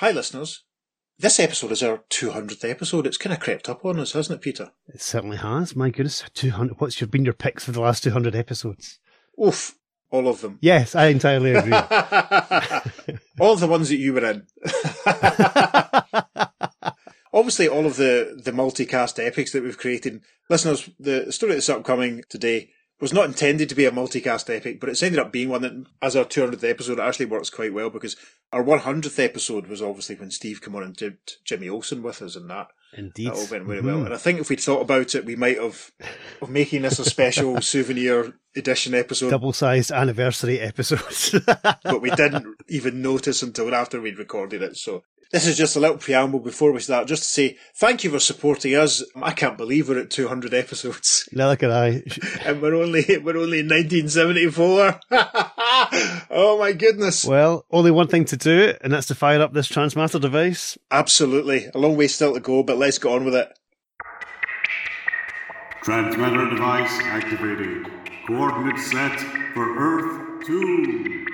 Hi listeners, this episode is our 200th episode. It's kind of crept up on us, hasn't it, Peter? It certainly has. My goodness, 200. What's been your picks for the last 200 episodes? Oof, all of them. Yes, I entirely agree. All of the ones that you were in. Obviously, all of the multicast epics that we've created. Listeners, the story that's upcoming today was not intended to be a multicast epic, but it's ended up being one that, as our 200th episode, it actually works quite well because our 100th episode was obviously when Steve came on and did Jimmy Olsen with us, and that all went very well. And I think if we'd thought about it, we might have of making this a special souvenir edition episode. Double-sized anniversary episodes. But we didn't even notice until after we'd recorded it, so... This is just a little preamble before we start, just to say thank you for supporting us. I can't believe we're at 200 episodes. Neither can I. And we're only in 1974. Oh my goodness. Well, only one thing to do, and that's to fire up this Transmatter device. Absolutely. A long way still to go, but let's get on with it. Transmatter device activated. Coordinates set for Earth 2.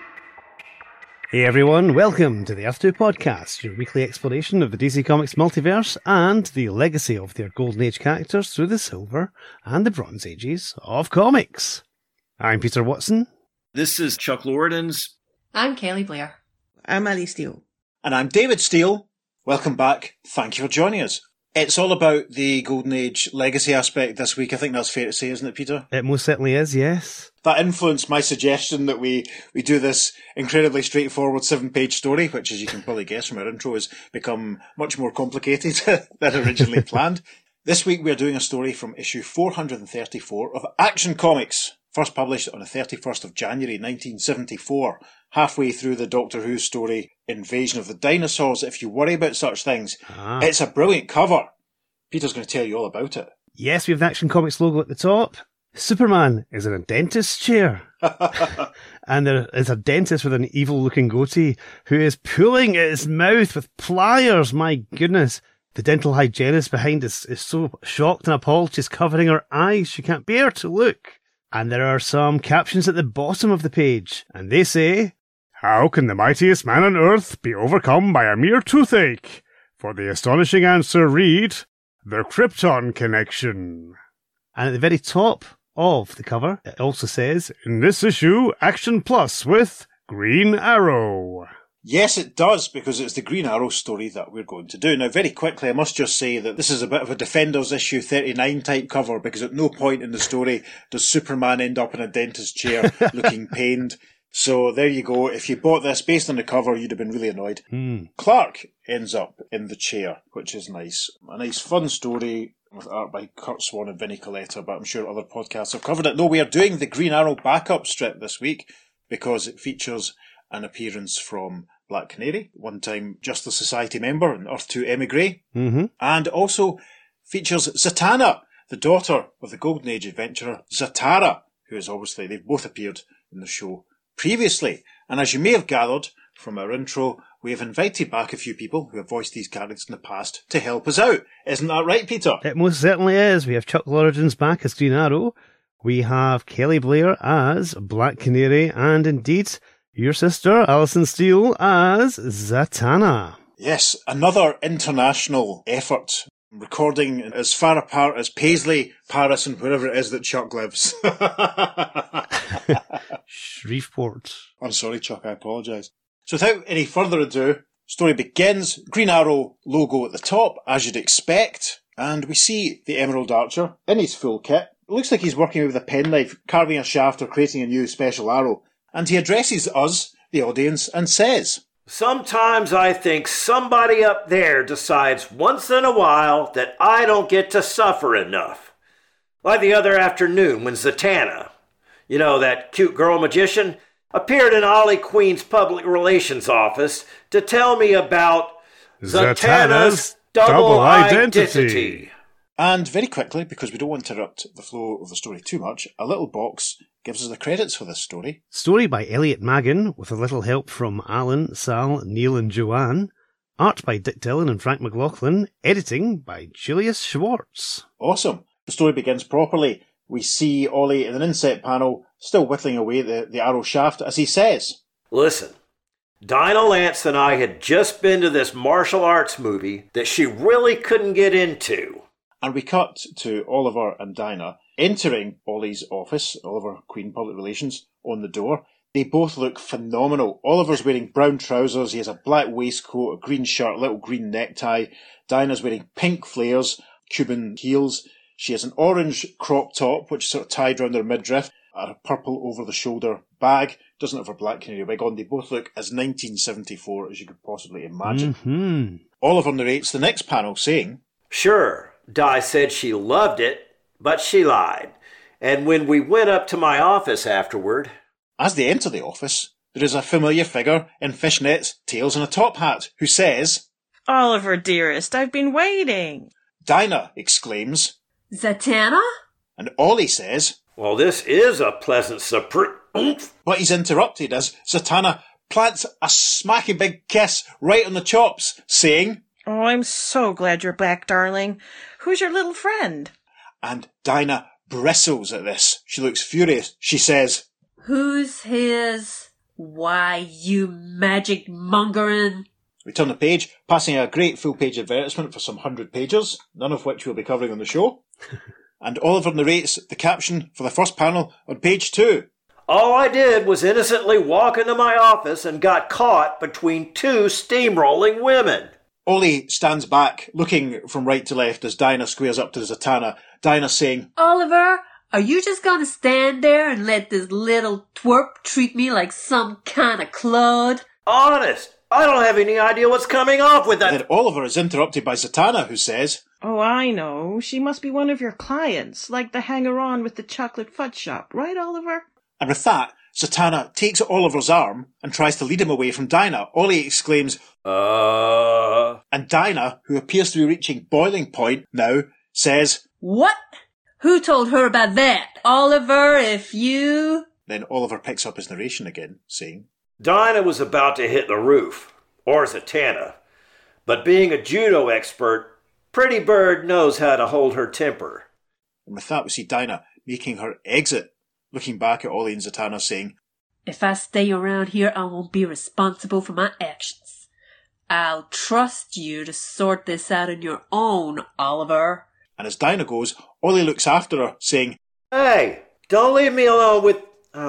Hey everyone, welcome to the Earth 2 podcast, your weekly exploration of the DC Comics multiverse and the legacy of their Golden Age characters through the Silver and the Bronze Ages of comics. I'm Peter Watson. This is Chuck Lordan's. I'm Kelly Blair. I'm Ellie Steele. And I'm David Steele. Welcome back. Thank you for joining us. It's all about the Golden Age legacy aspect this week. I think that's fair to say, isn't it, Peter? It most certainly is, yes. That influenced my suggestion that we do this incredibly straightforward 7-page story, which, as you can probably guess from our intro, has become much more complicated than originally planned. This week we're doing a story from issue 434 of Action Comics, first published on the 31st of January 1974, halfway through the Doctor Who story Invasion of the Dinosaurs. If you worry about such things, It's a brilliant cover. Peter's going to tell you all about it. Yes, we have the Action Comics logo at the top. Superman is in a dentist's chair. And there is a dentist with an evil-looking goatee who is pulling at his mouth with pliers. My goodness. The dental hygienist behind us is so shocked and appalled she's covering her eyes. She can't bear to look. And there are some captions at the bottom of the page. And they say, "How can the mightiest man on Earth be overcome by a mere toothache? For the astonishing answer, read, the Krypton Connection." And at the very top of the cover, it also says, "In this issue, Action Plus with Green Arrow." Yes, it does, because it's the Green Arrow story that we're going to do. Now, very quickly, I must just say that this is a bit of a Defenders issue 39 type cover, because at no point in the story does Superman end up in a dentist chair looking pained. So there you go. If you bought this based on the cover, you'd have been really annoyed. Clark ends up in the chair, which is nice. A nice fun story with art by Curt Swan and Vinnie Coletta, but I'm sure other podcasts have covered it. No, we are doing the Green Arrow backup strip this week because it features an appearance from Black Canary, one-time Justice Society member and Earth 2 emigre, and also features Zatanna, the daughter of the Golden Age adventurer Zatara, who is obviously, they've both appeared in the show previously. And as you may have gathered from our intro, we have invited back a few people who have voiced these characters in the past to help us out. Isn't that right, Peter? It most certainly is. We have Chuck Lordan's back as Green Arrow. We have Kelly Blair as Black Canary, and indeed your sister, Alison Steele, as Zatanna. Yes, another international effort, recording as far apart as Paisley, Paris, and wherever it is that Chuck lives. Shreveport. I'm sorry, Chuck, I apologise. So without any further ado, story begins. Green Arrow logo at the top, as you'd expect, and we see the Emerald Archer in his full kit. It looks like he's working with a penknife, carving a shaft or creating a new special arrow. And he addresses us, the audience, and says, "Sometimes I think somebody up there decides once in a while that I don't get to suffer enough. Like the other afternoon when Zatanna, you know, that cute girl magician, appeared in Ollie Queen's public relations office to tell me about Zatanna's double identity." And very quickly, because we don't want to interrupt the flow of the story too much, a little box gives us the credits for this story. Story by Elliot Magan, with a little help from Alan, Sal, Neil and Joanne. Art by Dick Dillon and Frank McLaughlin. Editing by Julius Schwartz. Awesome. The story begins properly. We see Ollie in an inset panel, still whittling away the arrow shaft, as he says, "Listen, Dinah Lance and I had just been to this martial arts movie that she really couldn't get into. And we cut to Oliver and Dinah entering Ollie's office, Oliver Queen Public Relations, on the door. They both look phenomenal. Oliver's wearing brown trousers, he has a black waistcoat, a green shirt, little green necktie. Dinah's wearing pink flares, Cuban heels. She has an orange crop top, which is sort of tied around her midriff, a purple over-the-shoulder bag, doesn't have her black canary wig on. They both look as 1974 as you could possibly imagine. Mm-hmm. Oliver narrates the next panel, saying, Sure, Di said she loved it, but she lied. And when we went up to my office afterward... As they enter the office, there is a familiar figure in fishnets, tails and a top hat, who says, Oliver, dearest, I've been waiting. Dinah exclaims, Zatanna? And Ollie says, Well, this is a pleasant surprise. But he's interrupted as Zatanna plants a smacky big kiss right on the chops, saying, Oh, I'm so glad you're back, darling. Who's your little friend? And Dinah bristles at this. She looks furious. She says, Who's his? Why, you magic mongering? We turn the page, passing a great full-page advertisement for some 100 pages, none of which we'll be covering on the show. And Oliver narrates the caption for the first panel on page 2. All I did was innocently walk into my office and got caught between two steamrolling women. Ollie stands back, looking from right to left as Dinah squares up to Zatanna. Dinah saying, Oliver, are you just gonna stand there and let this little twerp treat me like some kind of clod? Honest, I don't have any idea what's coming off with that. Then Oliver is interrupted by Zatanna, who says, Oh, I know. She must be one of your clients, like the hanger-on with the chocolate fudge shop. Right, Oliver? And with that, Zatanna takes Oliver's arm and tries to lead him away from Dinah. Ollie exclaims, And Dinah, who appears to be reaching boiling point now, says, What? Who told her about that? Oliver, if you... Then Oliver picks up his narration again, saying, Dinah was about to hit the roof, or Zatanna. But being a judo expert, Pretty Bird knows how to hold her temper. And with that we see Dinah making her exit, looking back at Ollie and Zatanna, saying, If I stay around here, I won't be responsible for my actions. I'll trust you to sort this out on your own, Oliver. And as Dinah goes, Ollie looks after her, saying, Hey, don't leave me alone with...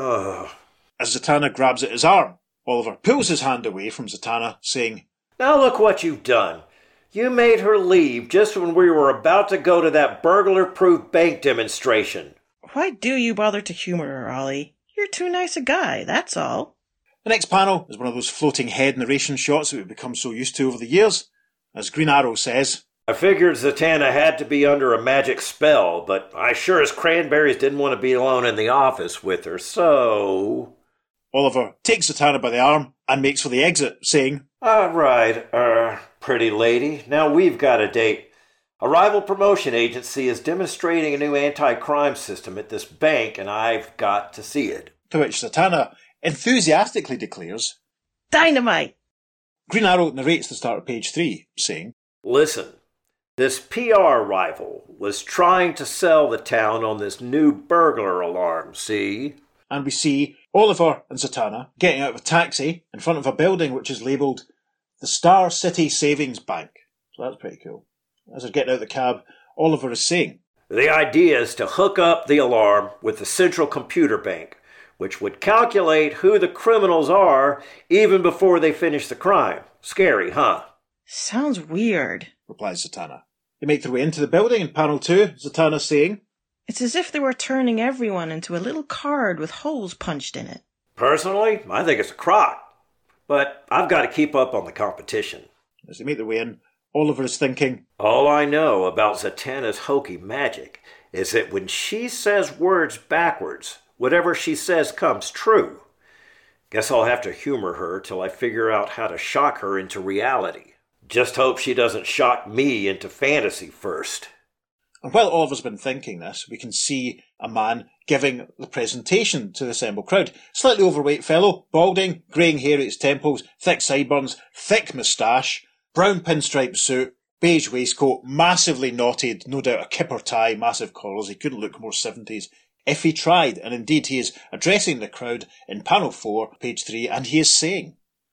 As Zatanna grabs at his arm, Oliver pulls his hand away from Zatanna, saying, Now look what you've done. You made her leave just when we were about to go to that burglar-proof bank demonstration. Why do you bother to humor her, Ollie? You're too nice a guy, that's all. The next panel is one of those floating head narration shots that we've become so used to over the years. As Green Arrow says, I figured Zatanna had to be under a magic spell, but I sure as cranberries didn't want to be alone in the office with her, so... Oliver takes Zatanna by the arm and makes for the exit, saying, All right, pretty lady, now we've got a date. A rival promotion agency is demonstrating a new anti-crime system at this bank, and I've got to see it. To which Zatanna enthusiastically declares, Dynamite! Green Arrow narrates the start of page 3, saying, Listen, this PR rival was trying to sell the town on this new burglar alarm, see? And we see Oliver and Zatanna getting out of a taxi in front of a building which is labelled the Star City Savings Bank. So that's pretty cool. As they're getting out of the cab, Oliver is saying, The idea is to hook up the alarm with the central computer bank, which would calculate who the criminals are even before they finish the crime. Scary, huh? Sounds weird, replies Zatanna. They make their way into the building in panel 2, Zatanna saying, It's as if they were turning everyone into a little card with holes punched in it. Personally, I think it's a crock. But I've got to keep up on the competition. As they make their way in, Oliver is thinking, All I know about Zatanna's hokey magic is that when she says words backwards, whatever she says comes true. Guess I'll have to humor her till I figure out how to shock her into reality. Just hope she doesn't shock me into fantasy first. And while Oliver's been thinking this, we can see a man giving the presentation to the assembled crowd. Slightly overweight fellow, balding, greying hair at his temples, thick sideburns, thick moustache, brown pinstripe suit, beige waistcoat, massively knotted, no doubt a kipper tie, massive collars. He couldn't look more 70s if he tried. And indeed, he is addressing the crowd in panel 4, page 3, and he is saying,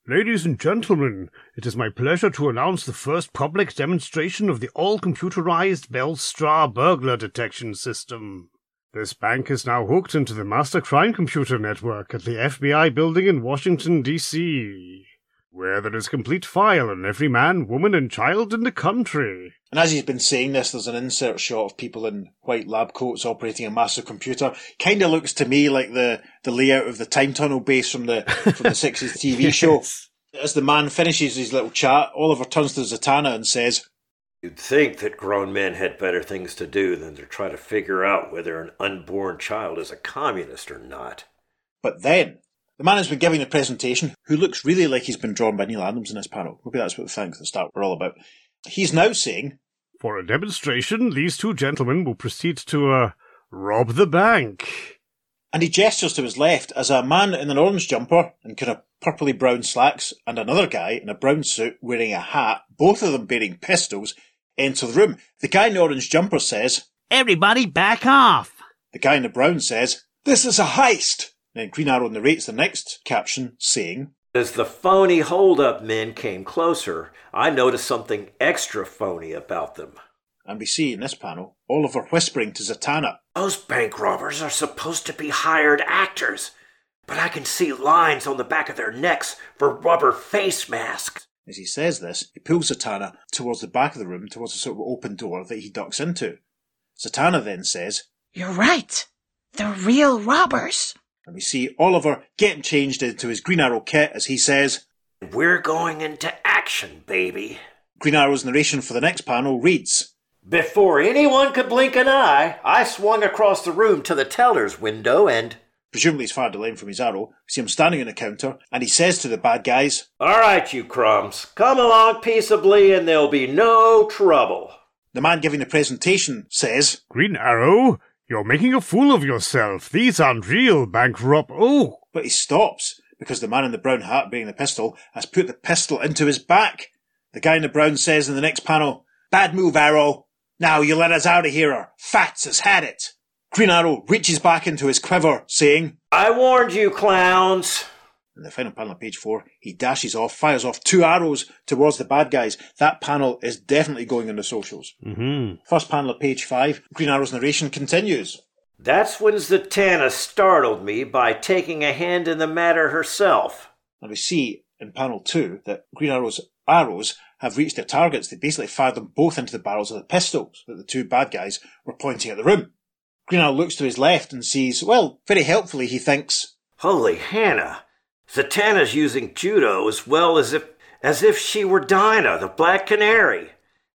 Ladies and gentlemen, it is my pleasure to announce the first public demonstration of the all-computerized Bellstra burglar detection system. This bank is now hooked into the master crime computer network at the FBI building in Washington, D.C., where there is complete file on every man, woman, and child in the country. And as he's been saying this, there's an insert shot of people in white lab coats operating a massive computer. Kind of looks to me like the layout of the time tunnel base from the 60s TV show. As the man finishes his little chat, Oliver turns to Zatanna and says, You'd think that grown men had better things to do than to try to figure out whether an unborn child is a communist or not. But then, the man has been giving the presentation, who looks really like he's been drawn by Neil Adams in this panel. Maybe that's what the thanks at the start were all about. He's now saying, For a demonstration, these two gentlemen will proceed to, rob the bank. And he gestures to his left as a man in an orange jumper and kind of purpley brown slacks and another guy in a brown suit wearing a hat, both of them bearing pistols, enter the room. The guy in the orange jumper says, Everybody back off! The guy in the brown says, This is a heist! Then Green Arrow narrates the next caption, saying, As the phony hold-up men came closer, I noticed something extra phony about them. And we see in this panel Oliver whispering to Zatanna, Those bank robbers are supposed to be hired actors, but I can see lines on the back of their necks for rubber face masks. As he says this, he pulls Zatanna towards the back of the room, towards a sort of open door that he ducks into. Zatanna then says, You're right. They're real robbers. And we see Oliver getting changed into his Green Arrow kit as he says, We're going into action, baby. Green Arrow's narration for the next panel reads, Before anyone could blink an eye, I swung across the room to the teller's window and... Presumably he's fired the line from his arrow. We see him standing on the counter, and he says to the bad guys, All right, you crumbs, come along peaceably and there'll be no trouble. The man giving the presentation says, Green Arrow, you're making a fool of yourself. These aren't real bank rob... Oh! But he stops, because the man in the brown hat bearing the pistol has put the pistol into his back. The guy in the brown says in the next panel, Bad move, Arrow. Now you let us out of here, or Fats has had it. Green Arrow reaches back into his quiver, saying, I warned you, clowns. In the final panel of page 4, he dashes off, fires off 2 arrows towards the bad guys. That panel is definitely going on the socials. First panel of page 5, Green Arrow's narration continues. That's when Zatanna startled me by taking a hand in the matter herself. And we see in panel 2 that Green Arrow's arrows have reached their targets. They basically fired them both into the barrels of the pistols that the 2 bad guys were pointing at the room. Green Arrow looks to his left and sees, well, very helpfully he thinks, Holy Hannah, Zatanna's using judo as well as if she were Dinah, the Black Canary.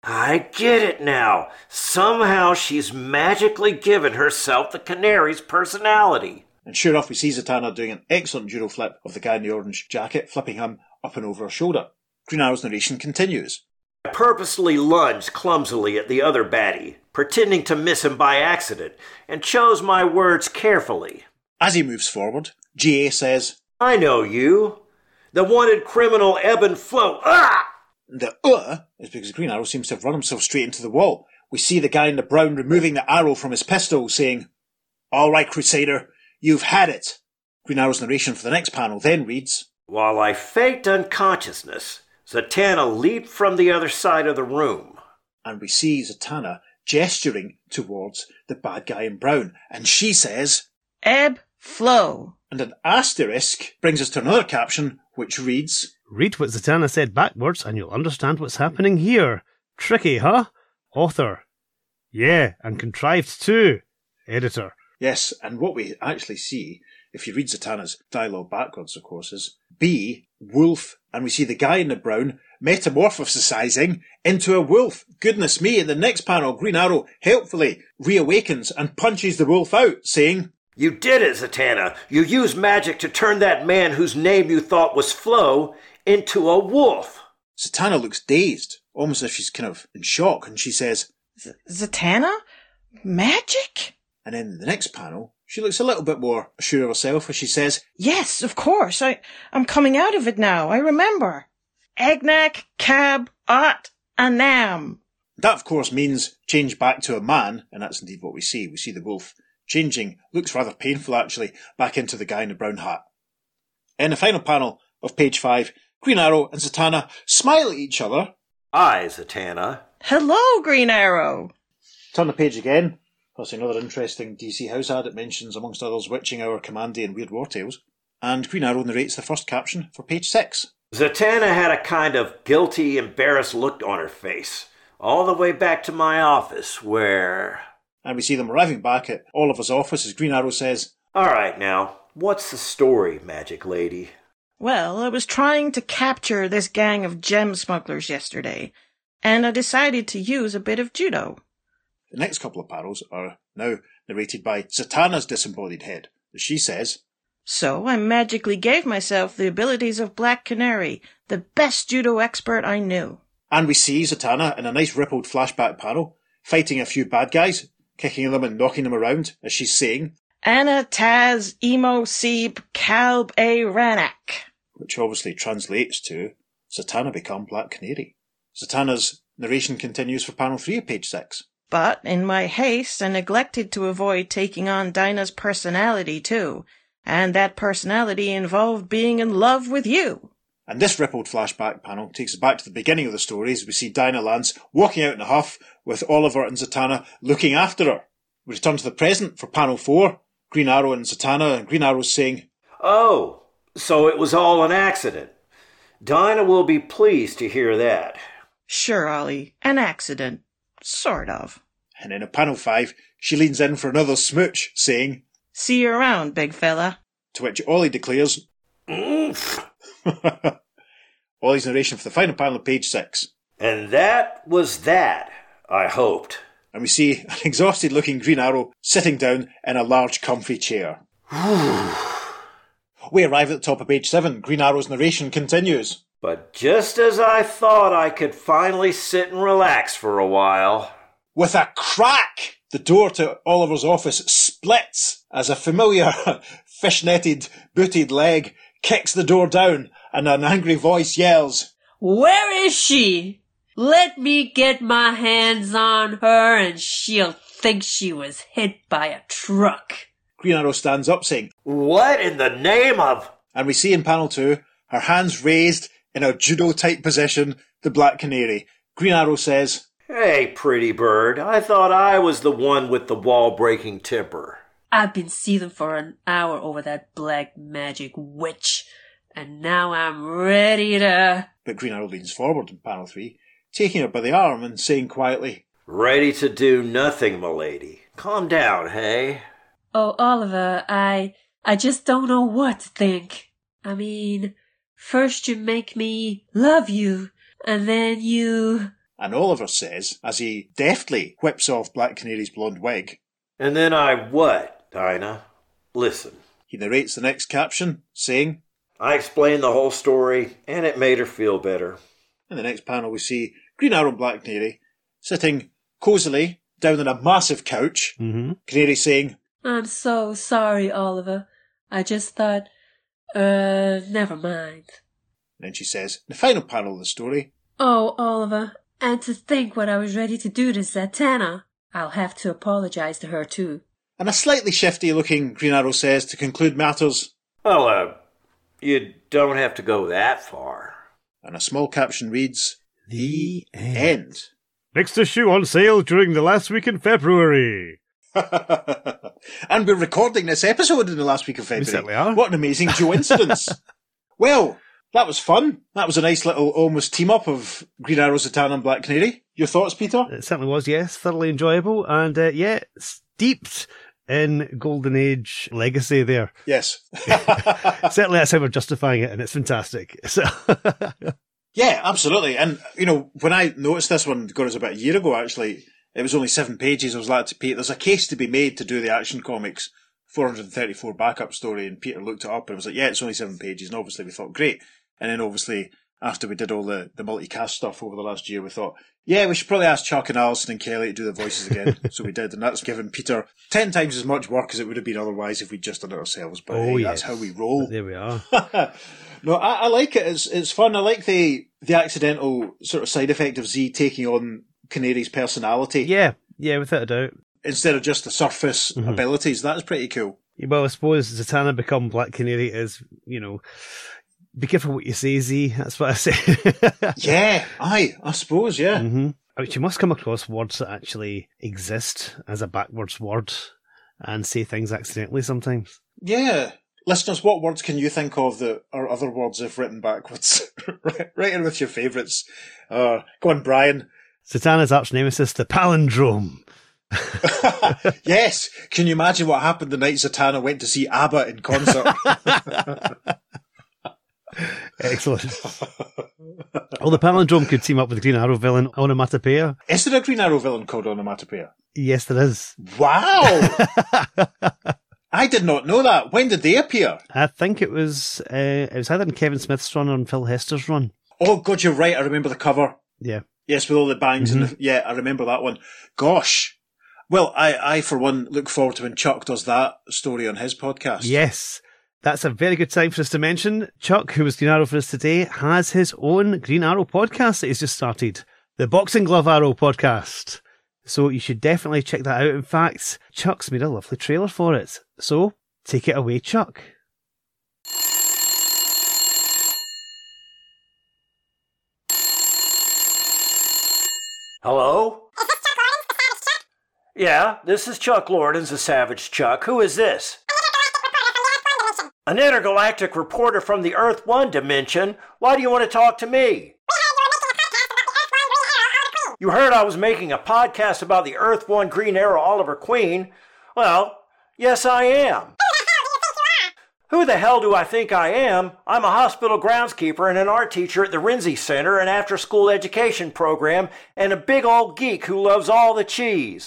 I get it now. Somehow she's magically given herself the canary's personality. And sure enough, we see Zatanna doing an excellent judo flip of the guy in the orange jacket, flipping him up and over her shoulder. Green Arrow's narration continues. I purposely lunged clumsily at the other baddie, pretending to miss him by accident, and chose my words carefully. As he moves forward, GA says, I know you. The wanted criminal ebb and flow. Ah! The is because Green Arrow seems to have run himself straight into the wall. We see the guy in the brown removing the arrow from his pistol, saying, All right, Crusader, you've had it. Green Arrow's narration for the next panel then reads, While I faked unconsciousness, Zatanna leaped from the other side of the room. And we see Zatanna gesturing towards the bad guy in brown, and she says, Ebb, flow. And an asterisk brings us to another caption, which reads, Read what Zatanna said backwards and you'll understand what's happening here. Tricky, huh? Author. Yeah, and contrived too. Editor. Yes, and what we actually see, if you read Zatanna's dialogue backwards, of course, is B, wolf, and we see the guy in the brown metamorphosizing into a wolf. Goodness me, in the next panel, Green Arrow helpfully reawakens and punches the wolf out, saying, You did it, Zatanna. You used magic to turn that man whose name you thought was Flo into a wolf. Zatanna looks dazed, almost as if she's kind of in shock, and she says, Zatanna? Magic? And in the next panel, she looks a little bit more sure of herself as she says, Yes, of course. I'm coming out of it now. I remember. Agnak, Cab, Ot, Anam. That, of course, means change back to a man, and that's indeed what we see. We see the wolf changing, looks rather painful actually, back into the guy in the brown hat. In the final panel of page 5, Green Arrow and Zatanna smile at each other. Hi, Zatanna. Hello, Green Arrow. Turn the page again. Plus another interesting DC House ad. It mentions, amongst others, Witching Hour, Commandy and Weird War Tales. And Green Arrow narrates the first caption for page 6. Zatanna had a kind of guilty, embarrassed look on her face, all the way back to my office, where... And we see them arriving back at Oliver's office as Green Arrow says, All right, now, what's the story, Magic Lady? Well, I was trying to capture this gang of gem smugglers yesterday, and I decided to use a bit of judo. The next couple of panels are now narrated by Zatanna's disembodied head, as she says, So I magically gave myself the abilities of Black Canary, the best judo expert I knew. And we see Zatanna in a nice rippled flashback panel, fighting a few bad guys, kicking them and knocking them around, as she's saying, Anna Taz Emo Seeb Kalb A Ranak. which obviously translates to Zatanna become Black Canary. Zatanna's narration continues for panel 3 of page 6. But in my haste, I neglected to avoid taking on Dinah's personality too, and that personality involved being in love with you. And this rippled flashback panel takes us back to the beginning of the story as we see Dinah Lance walking out in a huff with Oliver and Zatanna looking after her. We return to the present for panel 4, Green Arrow and Zatanna, and Green Arrow's saying, Oh, so it was all an accident. Dinah will be pleased to hear that. Sure, Ollie, an accident. Sort of. And then at panel 5, she leans in for another smooch, saying, See you around, big fella. To which Ollie declares, Oomph. Ollie's narration for the final panel of page 6. And that was that, I hoped. And we see an exhausted-looking Green Arrow sitting down in a large, comfy chair. We arrive at the top of page 7. Green Arrow's narration continues. But just as I thought I could finally sit and relax for a while... With a crack, the door to Oliver's office splits as a familiar fishnetted, booted leg kicks the door down and an angry voice yells, Where is she? Let me get my hands on her and she'll think she was hit by a truck. Green Arrow stands up saying, What in the name of... And we see in panel 2, her hands raised in a judo-type position, the Black Canary. Green Arrow says, Hey, pretty bird, I thought I was the one with the wall-breaking temper. I've been seething for an hour over that black magic witch, and now I'm ready to... But Green Arrow leans forward in panel 3, taking her by the arm and saying quietly, Ready to do nothing, m'lady. Calm down, hey? Oh, Oliver, I just don't know what to think. I mean, first you make me love you, and then you... And Oliver says, as he deftly whips off Black Canary's blonde wig. And then I what, Dinah? Listen. He narrates the next caption, saying, I explained the whole story, and it made her feel better. In the next panel we see Green Arrow and Black Canary sitting cosily down on a massive couch. Canary saying, I'm so sorry, Oliver. I just thought, never mind. And then she says, in the final panel of the story, Oh, Oliver, and to think what I was ready to do to Zatanna. I'll have to apologize to her too. And a slightly shifty-looking Green Arrow says, to conclude matters, Well, you don't have to go that far. And a small caption reads, The End. Next issue on sale during the last week in February. And we're recording this episode in the last week of February. We certainly are. What an amazing coincidence. Well, that was fun. That was a nice little almost team-up of Green Arrow, Zatanna and Black Canary. Your thoughts, Peter? It certainly was, yes. Thoroughly enjoyable. And, steeped in Golden Age legacy there. Yes. Certainly that's how we're justifying it, and it's fantastic. So... Yeah, absolutely. And, when I noticed this one, God, it was about a year ago, actually, it was only 7 pages. I was like, there's a case to be made to do the Action Comics 434 backup story, and Peter looked it up and was like, yeah, it's only 7 pages. And obviously we thought, great. And then obviously, after we did all the multicast stuff over the last year, we thought, yeah, we should probably ask Chuck and Alison and Kelly to do the voices again. So we did, and that's given Peter 10 times as much work as it would have been otherwise if we'd just done it ourselves. But that's how we roll. But there we are. No, I like it. It's fun. I like the accidental sort of side effect of Z taking on Canary's personality. Yeah, without a doubt. Instead of just the surface abilities. That's pretty cool. Well, I suppose Zatanna become Black Canary is, Be careful what you say, Z. That's what I say. Yeah, I suppose, yeah. Mm-hmm. You must come across words that actually exist as a backwards word and say things accidentally sometimes. Yeah. Listeners, what words can you think of that are other words if written backwards? Write in with your favourites. Go on, Brian. Satana's arch nemesis, the palindrome. Yes. Can you imagine what happened the night Zatanna went to see ABBA in concert? Excellent. Well, the palindrome could team up with the Green Arrow villain Onomatopoeia. Is there a Green Arrow villain called Onomatopoeia? Yes, there is. Wow! I did not know that. When did they appear? I think it was either in Kevin Smith's run or in Phil Hester's run. Oh, God, you're right. I remember the cover. Yeah. Yes, with all the bangs. Mm-hmm. Yeah, I remember that one. Gosh. Well, I, for one, look forward to when Chuck does that story on his podcast. Yes. That's a very good time for us to mention. Chuck, who was Green Arrow for us today, has his own Green Arrow podcast that he's just started. The Boxing Glove Arrow podcast. So you should definitely check that out. In fact, Chuck's made a lovely trailer for it. So take it away, Chuck. Hello? Yeah, this is Chuck Lordens, the Savage Chuck. Who is this? An intergalactic reporter from the Earth 1 dimension. Why do you want to talk to me? You heard I was making a podcast about the Earth 1 Green Arrow Oliver Queen. Well, yes I am. Who the hell do I think I am? I'm a hospital groundskeeper and an art teacher at the Renzi Center, an after-school education program, and a big old geek who loves all the cheese.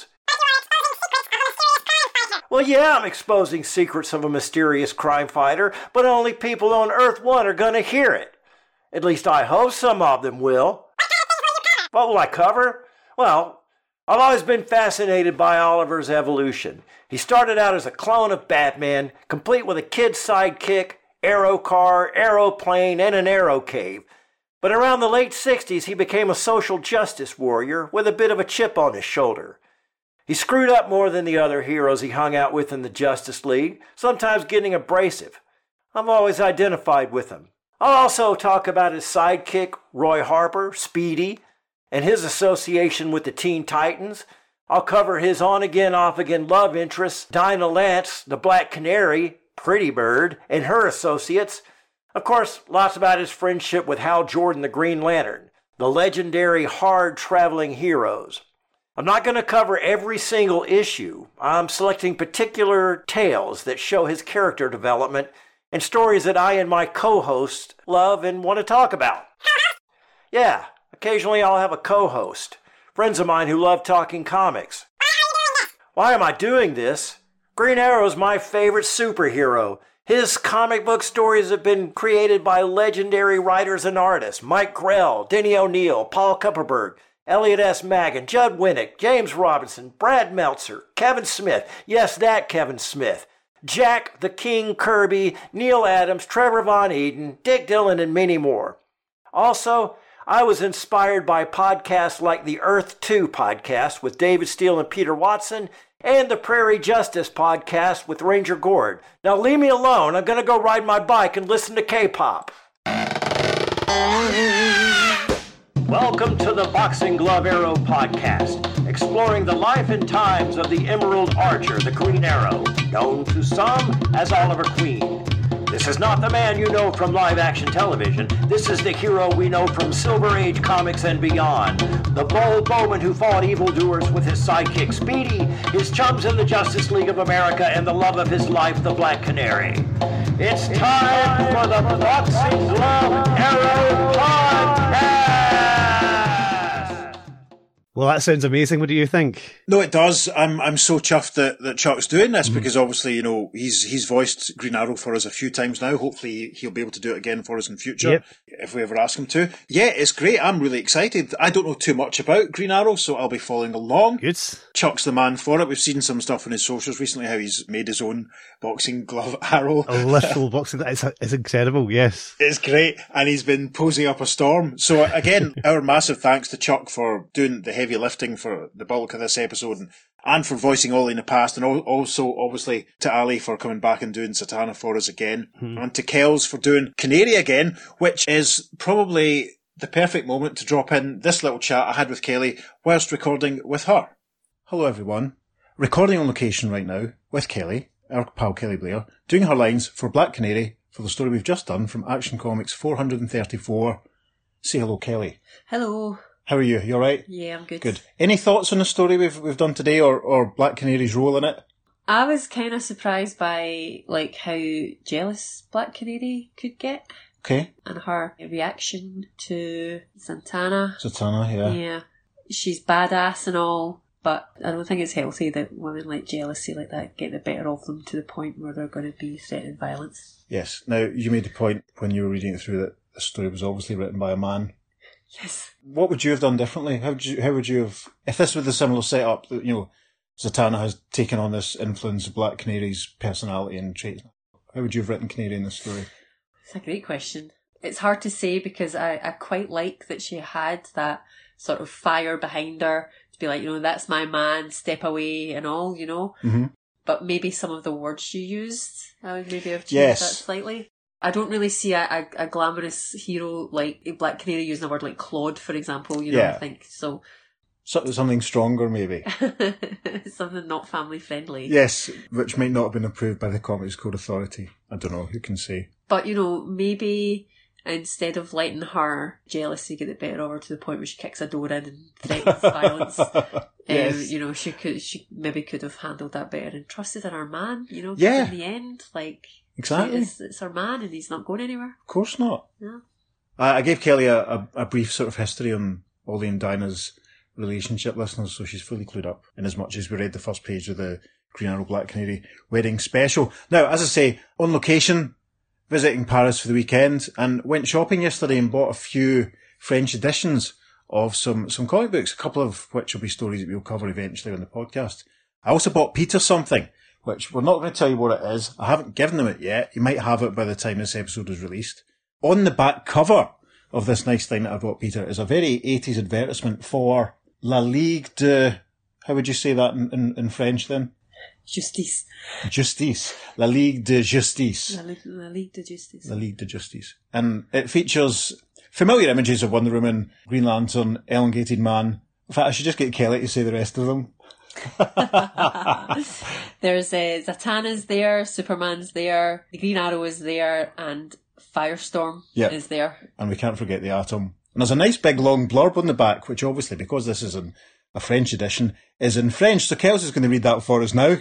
Well, yeah, I'm exposing secrets of a mysterious crime fighter, but only people on Earth 1 are going to hear it. At least I hope some of them will. What will I cover? Well, I've always been fascinated by Oliver's evolution. He started out as a clone of Batman, complete with a kid's sidekick, arrow car, aeroplane, and an arrow cave. But around the late 60s, he became a social justice warrior with a bit of a chip on his shoulder. He screwed up more than the other heroes he hung out with in the Justice League, sometimes getting abrasive. I've always identified with him. I'll also talk about his sidekick, Roy Harper, Speedy, and his association with the Teen Titans. I'll cover his on-again, off-again love interests, Dinah Lance, the Black Canary, Pretty Bird, and her associates. Of course, lots about his friendship with Hal Jordan, the Green Lantern, the legendary hard-traveling heroes. I'm not going to cover every single issue. I'm selecting particular tales that show his character development and stories that I and my co-host love and want to talk about. Yeah, occasionally I'll have a co-host. Friends of mine who love talking comics. Why am I doing this? Green Arrow's my favorite superhero. His comic book stories have been created by legendary writers and artists. Mike Grell, Denny O'Neil, Paul Kupperberg, Elliot S. Maggin, Judd Winnick, James Robinson, Brad Meltzer, Kevin Smith, yes, that Kevin Smith, Jack the King Kirby, Neil Adams, Trevor Von Eden, Dick Dillon, and many more. Also, I was inspired by podcasts like the Earth 2 podcast with David Steele and Peter Watson, and the Prairie Justice podcast with Ranger Gord. Now leave me alone. I'm going to go ride my bike and listen to K-pop. Welcome to the Boxing Glove Arrow podcast, exploring the life and times of the Emerald Archer, the Green Arrow, known to some as Oliver Queen. This is not the man you know from live-action television. This is the hero we know from Silver Age comics and beyond. The bold bowman who fought evildoers with his sidekick Speedy, his chums in the Justice League of America, and the love of his life, the Black Canary. It's time for the Boxing Glove Arrow podcast! Well, that sounds amazing. What do you think? No, it does. I'm so chuffed that Chuck's doing this because obviously, you know, he's voiced Green Arrow for us a few times now. Hopefully he'll be able to do it again for us in future if we ever ask him to. Yeah, it's great. I'm really excited. I don't know too much about Green Arrow, so I'll be following along. Good. Chuck's the man for it. We've seen some stuff on his socials recently, how he's made his own boxing glove arrow. A literal boxing glove. It's incredible, yes. It's great. And he's been posing up a storm. So again, our massive thanks to Chuck for doing the heavy heavy lifting for the bulk of this episode, and for voicing Ollie in the past, and also, obviously, to Ali for coming back and doing Zatanna for us again, and to Kells for doing Canary again, which is probably the perfect moment to drop in this little chat I had with Kelly whilst recording with her. Hello, everyone. Recording on location right now with Kelly, our pal Kelly Blair, doing her lines for Black Canary for the story we've just done from Action Comics 434. Say hello, Kelly. Hello. How are you? You alright? Yeah, I'm good. Good. Any thoughts on the story we've done today, or Black Canary's role in it? I was kind of surprised by how jealous Black Canary could get. Okay. And her reaction to Zatanna. Zatanna, yeah. Yeah. She's badass and all, but I don't think it's healthy that women like jealousy like that get the better of them to the point where they're going to be threatening violence. Yes. Now, you made the point when you were reading it through that the story was obviously written by a man. Yes. What would you have done differently? How would you have, if this was a similar setup that, Zatanna has taken on this influence of Black Canary's personality and traits, how would you have written Canary in this story? It's a great question. It's hard to say because I quite like that she had that sort of fire behind her to be like, that's my man, step away and all, Mm-hmm. But maybe some of the words she used, I would maybe have changed that slightly. I don't really see a glamorous hero like Black Canary using a word like Claude, for example, I think. So something stronger, maybe. Something not family friendly. Yes, which might not have been approved by the Comics Code Authority. I don't know, who can say. But, maybe instead of letting her jealousy get the better of her to the point where she kicks a door in and threatens violence, yes. She maybe could have handled that better and trusted in her man, Yeah. In the end, exactly. It's her man and he's not going anywhere. Of course not. Yeah. I gave Kelly a brief sort of history on Ollie and Dinah's relationship, listeners, so she's fully clued up in as much as we read the first page of the Green Arrow Black Canary wedding special. Now, as I say, on location, visiting Paris for the weekend, and went shopping yesterday and bought a few French editions of some comic books, a couple of which will be stories that we'll cover eventually on the podcast. I also bought Peter something, which we're not going to tell you what it is. I haven't given him it yet. You might have it by the time this episode is released. On the back cover of this nice thing that I bought Peter is a very 80s advertisement for La Ligue de... How would you say that in French then? Justice. La Ligue de Justice. La Ligue de Justice. La Ligue de Justice. And it features familiar images of Wonder Woman, Green Lantern, Elongated Man. In fact, I should just get Kelly to say the rest of them. There's Zatanna's there, Superman's there, the Green Arrow is there, and Firestorm is there. And we can't forget the Atom. And there's a nice big long blurb on the back, which obviously, because this is a French edition, is in French. So Kelsey's going to read that for us now.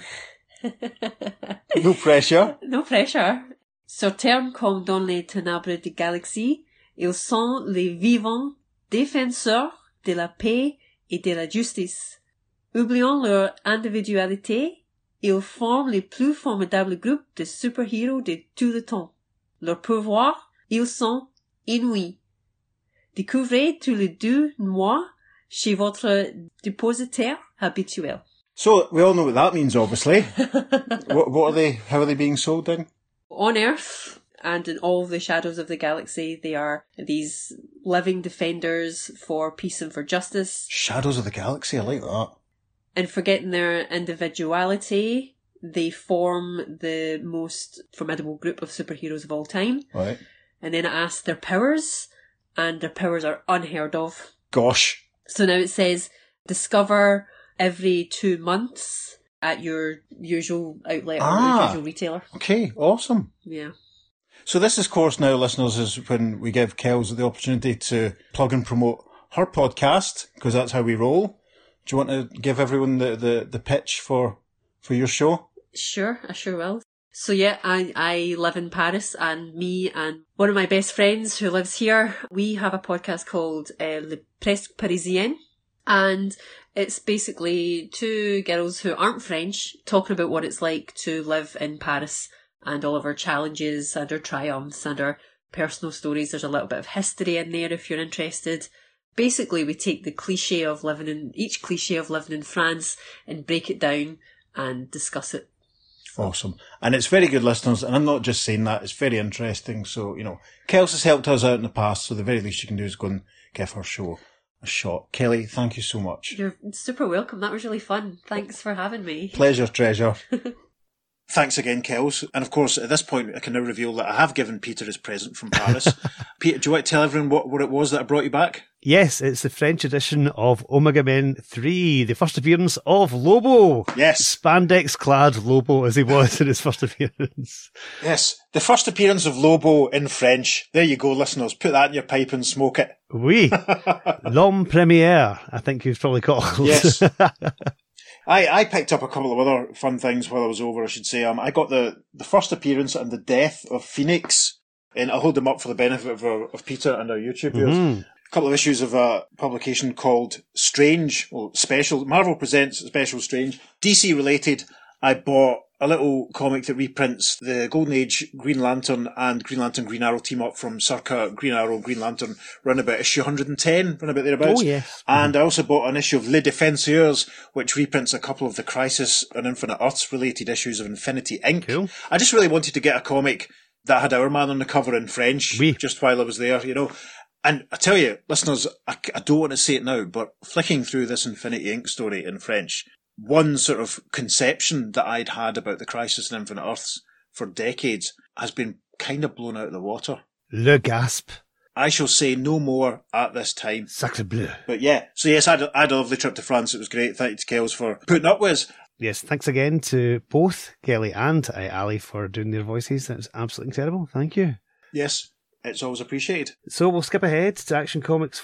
No pressure. No pressure. Sur terre comme dans les ténèbres de galaxie, ils sont les vivants défenseurs de la paix et de la justice. Oubliant leur individualité, ils forment le plus formidable groupe de super-héros de tout le temps. Leurs pouvoirs, ils sont inouïs. Découvrez tous les 2 mois chez votre dépositaire habituel. So, we all know what that means, obviously. What are they? How are they being sold then? On Earth and in all the shadows of the galaxy, they are these living defenders for peace and for justice. Shadows of the Galaxy, I like that. And forgetting their individuality, they form the most formidable group of superheroes of all time. Right. And then it asks their powers, and their powers are unheard of. Gosh. So now it says, discover every 2 months at your usual outlet or your usual retailer. Okay, awesome. Yeah. So this, of course, now, listeners, is when we give Kels the opportunity to plug and promote her podcast, because that's how we roll. Do you want to give everyone the pitch for your show? Sure, I sure will. So yeah, I live in Paris, and me and one of my best friends who lives here, we have a podcast called Le Presque Parisien, and it's basically 2 girls who aren't French talking about what it's like to live in Paris and all of our challenges and our triumphs and our personal stories. There's a little bit of history in there if you're interested. Basically, we take each cliche of living in France and break it down and discuss it. Awesome. And it's very good, listeners, and I'm not just saying that, it's very interesting. So, Kels has helped us out in the past, so the very least you can do is go and give her show a shot. Kelly, thank you so much. You're super welcome. That was really fun. Thanks for having me. Pleasure, treasure. Thanks again, Kels. And of course, at this point, I can now reveal that I have given Peter his present from Paris. Peter, do you want to tell everyone what it was that I brought you back? Yes, it's the French edition of Omega Men 3, the first appearance of Lobo. Yes. Spandex-clad Lobo, as he was in his first appearance. Yes, the first appearance of Lobo in French. There you go, listeners. Put that in your pipe and smoke it. Oui. L'homme première, I think he was probably called. Yes. I picked up a couple of other fun things while I was over, I should say. I got the first appearance and the death of Phoenix, and I'll hold them up for the benefit of Peter and our YouTube viewers. Mm-hmm. A couple of issues of a publication called Strange, Special. Marvel Presents Special Strange. DC related, I bought a little comic that reprints the Golden Age Green Lantern and Green Lantern Green Arrow team up from circa Green Arrow and Green Lantern, run about issue 110, run about thereabouts. Oh, yes. And I also bought an issue of Les Défenseurs, which reprints a couple of the Crisis and Infinite Earths related issues of Infinity Inc. Cool. I just really wanted to get a comic that had Our Man on the cover in French, just while I was there, you know. And I tell you, listeners, I don't want to say it now, but flicking through this Infinity Inc. story in French, one sort of conception that I'd had about the Crisis and Infinite Earths for decades has been kind of blown out of the water. Le gasp. I shall say no more at this time. Sacre bleu. But yeah, so yes, I had a lovely trip to France. It was great. Thank you to Kels for putting up with us. Yes, thanks again to both Kelly and Ali for doing their voices. That was absolutely incredible. Thank you. Yes, it's always appreciated. So we'll skip ahead to Action Comics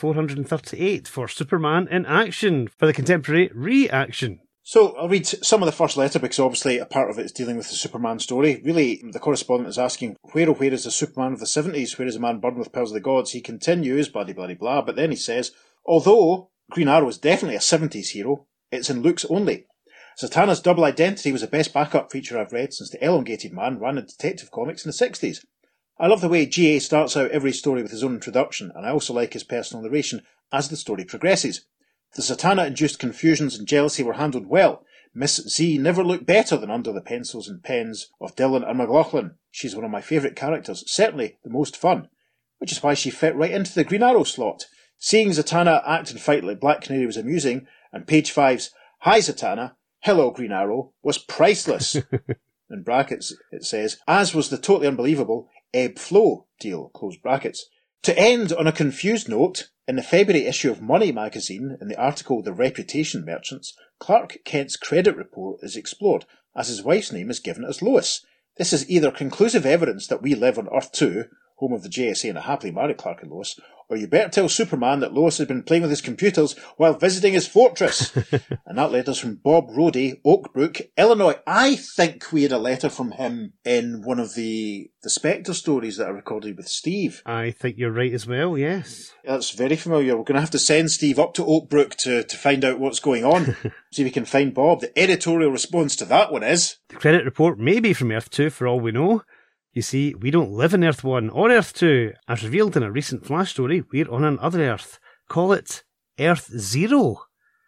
438 for Superman in Action for the contemporary reaction. So I'll read some of the first letter because obviously a part of it is dealing with the Superman story. Really, the correspondent is asking, where is the Superman of the 70s? Where is the man burned with powers of the gods? He continues, blah, blah, blah, but then he says, although Green Arrow is definitely a 70s hero, it's in looks only. Zatanna's double identity was the best backup feature I've read since the Elongated Man ran in Detective Comics in the 60s. I love the way GA starts out every story with his own introduction, and I also like his personal narration as the story progresses. The Zatanna-induced confusions and jealousy were handled well. Miss Z never looked better than under the pencils and pens of Dillon and McLaughlin. She's one of my favourite characters, certainly the most fun, which is why she fit right into the Green Arrow slot. Seeing Zatanna act and fight like Black Canary was amusing, and page 5's "Hi Zatanna, hello Green Arrow" was priceless. In brackets it says, as was the totally unbelievable Ebb Flow deal, close brackets. To end on a confused note, in the February issue of Money magazine, in the article The Reputation Merchants, Clark Kent's credit report is explored, as his wife's name is given as Lois. This is either conclusive evidence that we live on Earth 2, home of the JSA and a happily married Clark and Lois, or you better tell Superman that Lois has been playing with his computers while visiting his fortress. And that letter's from Bob Rhodey, Oak Brook, Illinois. I think we had a letter from him in one of the Spectre stories that I recorded with Steve. I think you're right as well, yes. That's very familiar. We're going to have to send Steve up to Oak Brook to find out what's going on. See if we can find Bob. The editorial response to that one is... The credit report may be from Earth 2 for all we know. You see, we don't live in Earth 1 or Earth 2. As revealed in a recent Flash story, we're on another Earth. Call it Earth 0,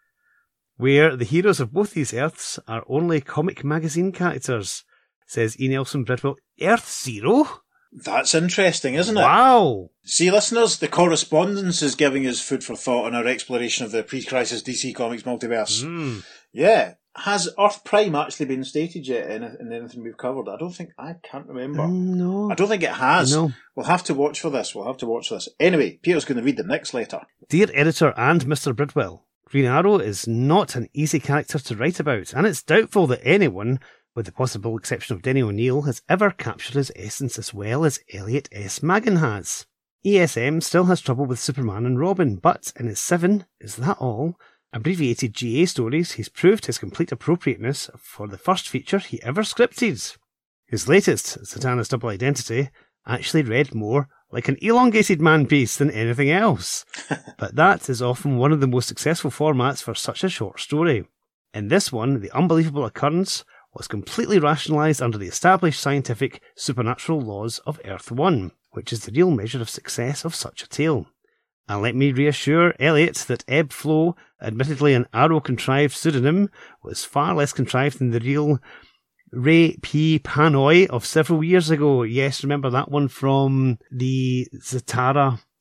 where the heroes of both these Earths are only comic magazine characters, says E. Nelson Bridwell. Earth 0? That's interesting, isn't it? Wow! See, listeners, the correspondence is giving us food for thought on our exploration of the pre-crisis DC Comics multiverse. Yeah. Has Earth Prime actually been stated yet in anything we've covered? I can't remember. No. I don't think it has. No. We'll have to watch for this. Anyway, Peter's going to read the next letter. Dear Editor and Mr. Bridwell, Green Arrow is not an easy character to write about, and it's doubtful that anyone, with the possible exception of Denny O'Neil, has ever captured his essence as well as Elliot S. Magan has. ESM still has trouble with Superman and Robin, but in his 7, is that all? Abbreviated GA stories, he's proved his complete appropriateness for the first feature he ever scripted. His latest, Zatanna's Double Identity, actually read more like an elongated man piece than anything else. But that is often one of the most successful formats for such a short story. In this one, the unbelievable occurrence was completely rationalised under the established scientific supernatural laws of Earth 1, which is the real measure of success of such a tale. And let me reassure Elliot that Ebb Flow, admittedly an Arrow-contrived pseudonym, was far less contrived than the real Ray P. Panoy of several years ago. Yes, remember that one from the Zatara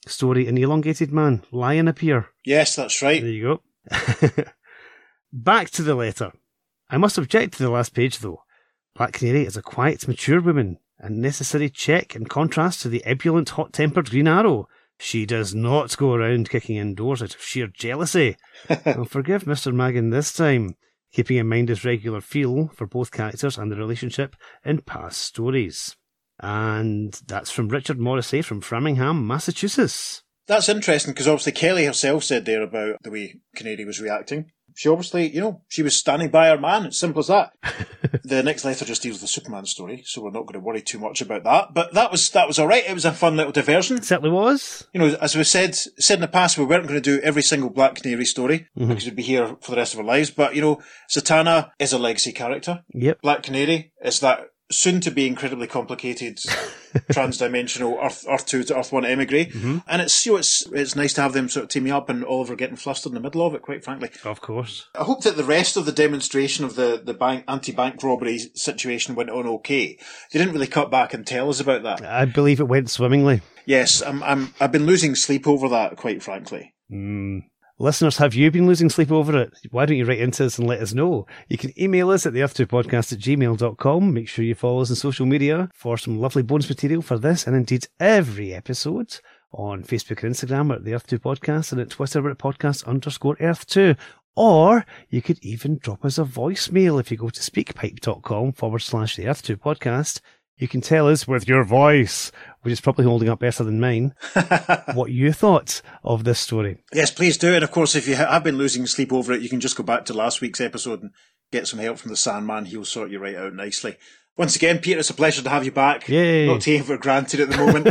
story, an elongated man, lion appear. Yes, that's right. There you go. Back to the letter. I must object to the last page, though. Black Canary is a quiet, mature woman, a necessary check in contrast to the ebullient, hot-tempered Green Arrow. She does not go around kicking in doors out of sheer jealousy. I'll forgive Mr. Magan this time, keeping in mind his regular feel for both characters and the relationship in past stories. And that's from Richard Morrissey from Framingham, Massachusetts. That's interesting, because obviously Kelly herself said there about the way Canary was reacting. She obviously, she was standing by her man. It's simple as that. The next letter just deals with the Superman story, so we're not going to worry too much about that. But that was all right. It was a fun little diversion. It certainly was. As we said in the past, we weren't going to do every single Black Canary story, because we'd be here for the rest of our lives. But, Zatanna is a legacy character. Yep. Black Canary is that soon-to-be incredibly complicated trans-dimensional Earth 2 to Earth 1 emigre. And it's nice to have them sort of teaming up and Oliver getting flustered in the middle of it, quite frankly. Of course. I hope that the rest of the demonstration of the bank anti-bank robbery situation went on okay. They didn't really cut back and tell us about that. I believe it went swimmingly. Yes, I've been losing sleep over that, quite frankly. Listeners, have you been losing sleep over it? Why don't you write into us and let us know? You can email us at theearth2podcast@gmail.com. Make sure you follow us on social media for some lovely bonus material for this and indeed every episode. On Facebook and Instagram at the Earth2 Podcast, and at Twitter at podcast_Earth2. Or you could even drop us a voicemail if you go to speakpipe.com/the Earth2 Podcast. You can tell us with your voice, which is probably holding up better than mine, what you thought of this story. Yes, please do. And of course, if you have been losing sleep over it, you can just go back to last week's episode and get some help from the Sandman. He'll sort you right out nicely. Once again, Peter, it's a pleasure to have you back. Yay. Not taking it for granted at the moment.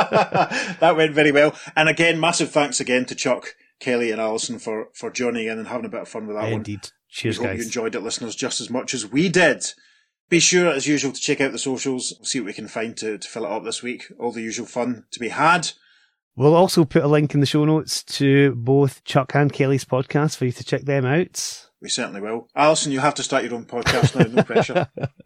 That went very well. And again, massive thanks again to Chuck, Kelly and Alison for joining in and having a bit of fun with that one. Indeed. Cheers, we guys. hope you enjoyed it, listeners, just as much as we did. Be sure, as usual, to check out the socials. We'll see what we can find to fill it up this week. All the usual fun to be had. We'll also put a link in the show notes to both Chuck and Kelly's podcast for you to check them out. We certainly will. Alison, you have to start your own podcast now, no pressure.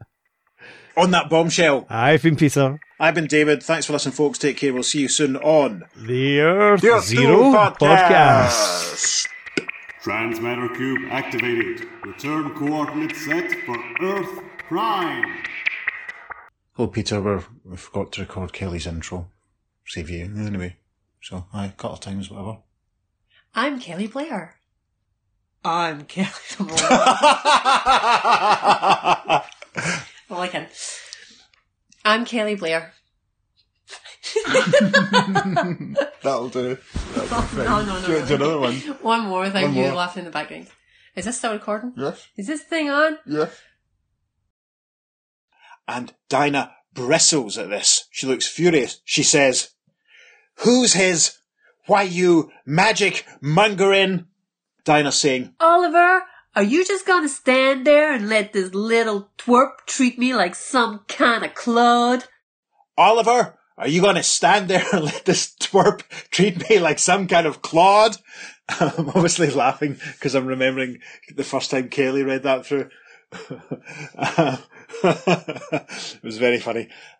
On that bombshell. I've been Peter. I've been David. Thanks for listening, folks. Take care. We'll see you soon on the Earth Zero Podcast. Transmatter cube activated. Return coordinates set for Earth Prime. Oh, Peter, we forgot to record Kelly's intro. Save you. Anyway, so, a couple of times, whatever. I'm Kelly Blair. I'm Kelly Blair. Well, I can. I'm Kelly Blair. That'll do. No. Do another one. One more without One you more. laughing in the background. Is this still recording? Yes. Is this thing on? Yes. And Dinah bristles at this. She looks furious. She says, "Who's his? Why, you magic mongering?" Dinah saying, Oliver, are you just gonna stand there and let this little twerp treat me like some kind of clod? "Oliver, are you going to stand there and let this twerp treat me like some kind of clod?" I'm obviously laughing because I'm remembering the first time Kelly read that through. It was very funny.